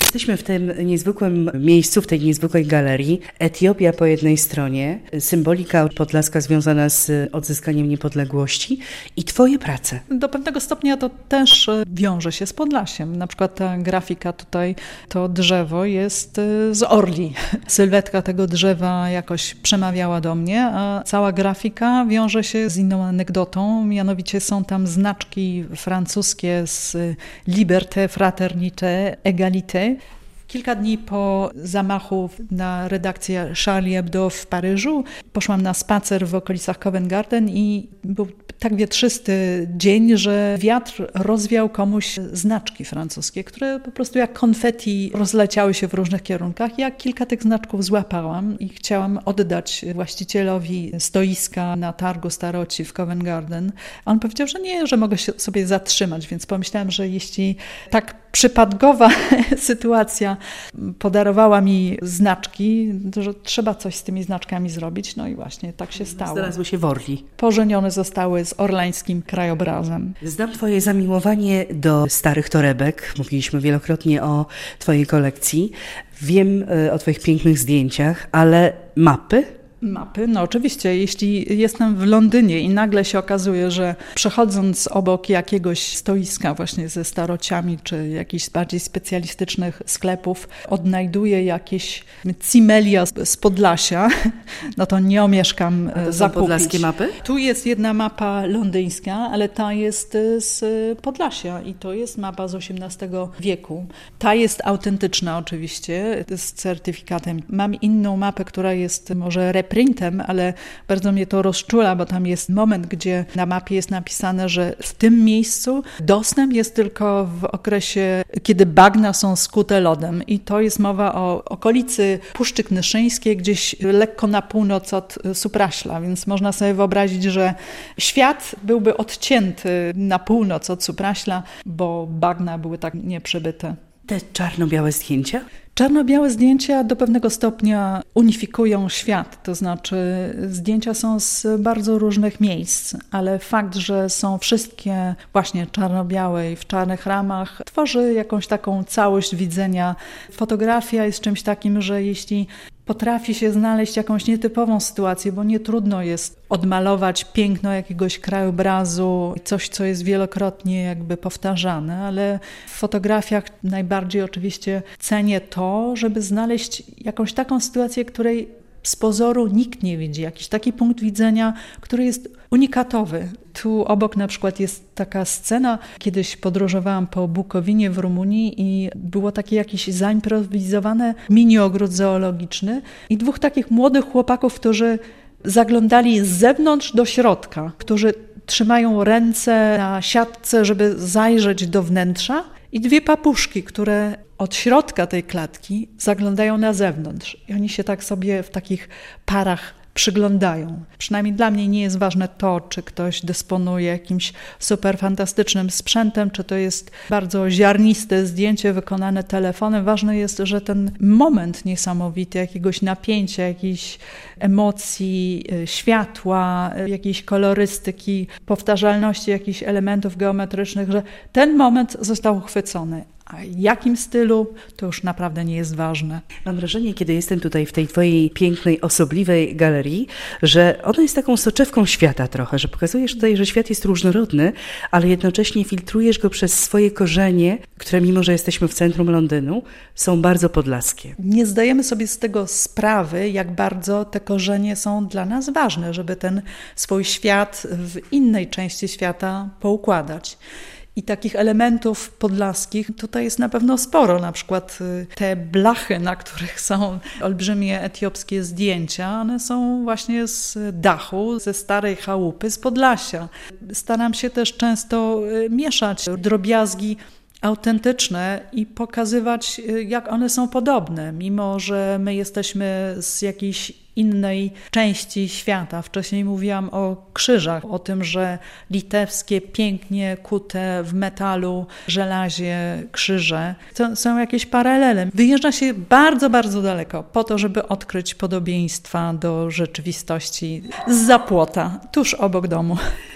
Jesteśmy w tym niezwykłym miejscu, w tej niezwykłej galerii. Etiopia po jednej stronie, symbolika podlaska związana z odzyskaniem niepodległości i twoje prace. Do pewnego stopnia to też wiąże się z Podlasiem. Na przykład ta grafika tutaj, to drzewo jest z orli. Sylwetka tego drzewa jakoś przemawiała do mnie, a cała grafika wiąże się z inną anegdotą, mianowicie są tam znaczki francuskie z Liberté, Fraternité, Égalité. Kilka dni po zamachu na redakcję Charlie Hebdo w Paryżu poszłam na spacer w okolicach Covent Garden i był tak wietrzysty dzień, że wiatr rozwiał komuś znaczki francuskie, które po prostu jak konfetti rozleciały się w różnych kierunkach. Ja kilka tych znaczków złapałam i chciałam oddać właścicielowi stoiska na targu staroci w Covent Garden. A on powiedział, że nie, że mogę się sobie zatrzymać, więc pomyślałam, że jeśli tak przypadkowa sytuacja podarowała mi znaczki, że trzeba coś z tymi znaczkami zrobić. No i właśnie tak się stało. Znalazły się w Orli. Pożenione zostały z orlańskim krajobrazem. Znam twoje zamiłowanie do starych torebek. Mówiliśmy wielokrotnie o twojej kolekcji. Wiem o twoich pięknych zdjęciach, ale mapy? Mapy? No oczywiście, jeśli jestem w Londynie i nagle się okazuje, że przechodząc obok jakiegoś stoiska właśnie ze starociami, czy jakichś bardziej specjalistycznych sklepów, odnajduję jakieś cimelia z Podlasia, no to nie omieszkam zakupić. zakupić. Podlaskie mapy? Tu jest jedna mapa londyńska, ale ta jest z Podlasia i to jest mapa z XVIII wieku. Ta jest autentyczna oczywiście, z certyfikatem. Mam inną mapę, która jest może reprintem, ale bardzo mnie to rozczula, bo tam jest moment, gdzie na mapie jest napisane, że w tym miejscu dostęp jest tylko w okresie, kiedy bagna są skute lodem. I to jest mowa o okolicy Puszczy Knyszyńskiej, gdzieś lekko na północ od Supraśla, więc można sobie wyobrazić, że świat byłby odcięty na północ od Supraśla, bo bagna były tak nieprzebyte. Te czarno-białe zdjęcia? Czarno-białe zdjęcia do pewnego stopnia unifikują świat, to znaczy zdjęcia są z bardzo różnych miejsc, ale fakt, że są wszystkie właśnie czarno-białe i w czarnych ramach, tworzy jakąś taką całość widzenia. Fotografia jest czymś takim, że jeśli potrafi się znaleźć jakąś nietypową sytuację, bo nie trudno jest odmalować piękno jakiegoś krajobrazu, coś, co jest wielokrotnie jakby powtarzane, ale w fotografiach najbardziej oczywiście cenię to, żeby znaleźć jakąś taką sytuację, której z pozoru nikt nie widzi, jakiś taki punkt widzenia, który jest unikatowy. Tu obok na przykład jest taka scena, kiedyś podróżowałam po Bukowinie w Rumunii i było takie jakieś zaimprowizowane mini-ogród zoologiczny i dwóch takich młodych chłopaków, którzy zaglądali z zewnątrz do środka, którzy trzymają ręce na siatce, żeby zajrzeć do wnętrza i dwie papuszki, które od środka tej klatki zaglądają na zewnątrz i oni się tak sobie w takich parach przyglądają. Przynajmniej dla mnie nie jest ważne to, czy ktoś dysponuje jakimś super fantastycznym sprzętem, czy to jest bardzo ziarniste zdjęcie wykonane telefonem. Ważne jest, że ten moment niesamowity, jakiegoś napięcia, jakiejś emocji, światła, jakiejś kolorystyki, powtarzalności jakichś elementów geometrycznych, że ten moment został uchwycony. A jakim stylu, to już naprawdę nie jest ważne. Mam wrażenie, kiedy jestem tutaj w tej twojej pięknej, osobliwej galerii, że ona jest taką soczewką świata trochę, że pokazujesz tutaj, że świat jest różnorodny, ale jednocześnie filtrujesz go przez swoje korzenie, które mimo, że jesteśmy w centrum Londynu, są bardzo podlaskie. Nie zdajemy sobie z tego sprawy, jak bardzo te korzenie są dla nas ważne, żeby ten swój świat w innej części świata poukładać. I takich elementów podlaskich tutaj jest na pewno sporo, na przykład te blachy, na których są olbrzymie etiopskie zdjęcia, one są właśnie z dachu, ze starej chałupy, z Podlasia. Staram się też często mieszać drobiazgi autentyczne i pokazywać, jak one są podobne, mimo że my jesteśmy z jakiejś innej części świata. Wcześniej mówiłam o krzyżach, o tym, że litewskie, pięknie kute w metalu, żelazie krzyże. To są jakieś paralele. Wyjeżdża się bardzo, bardzo daleko po to, żeby odkryć podobieństwa do rzeczywistości zza płota, tuż obok domu.